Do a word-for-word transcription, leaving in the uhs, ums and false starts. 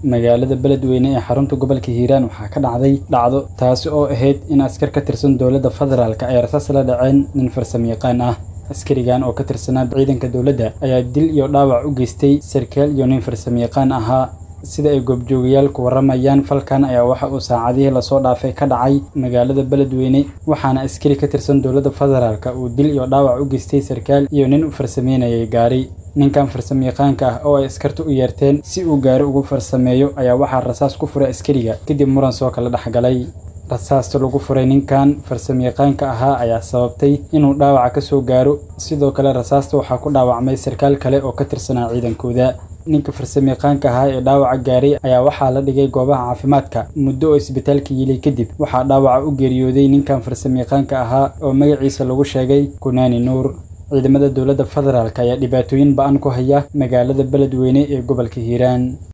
magaalada Beledweyne ee xarunta gobolka Hiiraan waxaa ka dhacday dhacdo taasi oo ahayd in askar ka tirsan dowladda federaalka ay rasaas la dhaceen nin farsamayaqaan ah. askarigan oo ka tirsanaa ciidanka dowladda ayaa dil iyo dhaawac u geystay sarkaal iyo nin farsamayaqaan ahaa. sida ay goobjoogayaal ku waramayaan falkan ayaa waxa uu saacadihii la soo dhaafay ka dhacay magaalada Beledweyne waxaana askari ka tirsan dowladda federaalka uu dil iyo dhaawac u geystay sarkaal iyo nin u farsameynayay gaari. ninkan farsamayaqaanka ah oo ay askartu u yeerteen si uu gaari ugu farsameeyo ayaa waxaa rasaas ku furay askariga kadib muran soo kala dhaxgalay. rasaasta lagu furay ninkan farsamayaqaanka ahaa ayaa sababtay inuu dhaawac ka soo gaaro. sidoo kale rasaasta waxaa ku dhaawacmay sarkaal kale oo ka tirsanaa ciidankooda. ninka farsamayaqaanka ahaa ee dhaawaca gaaray ayaa waxaa la dhigay goobaha caafimaadka muddo oo isbitaalka yilay kadib waxaa dhaawaca u geeriyooday ninkan farsamayaqaanka ahaa oo magaciisa lagu sheegay Kunaani Nuur. ciidamada dowladda federaalka ayaa dhibaatooyin ba'an ku haya magaalada Beledweyne ee gobolka Hiiraan.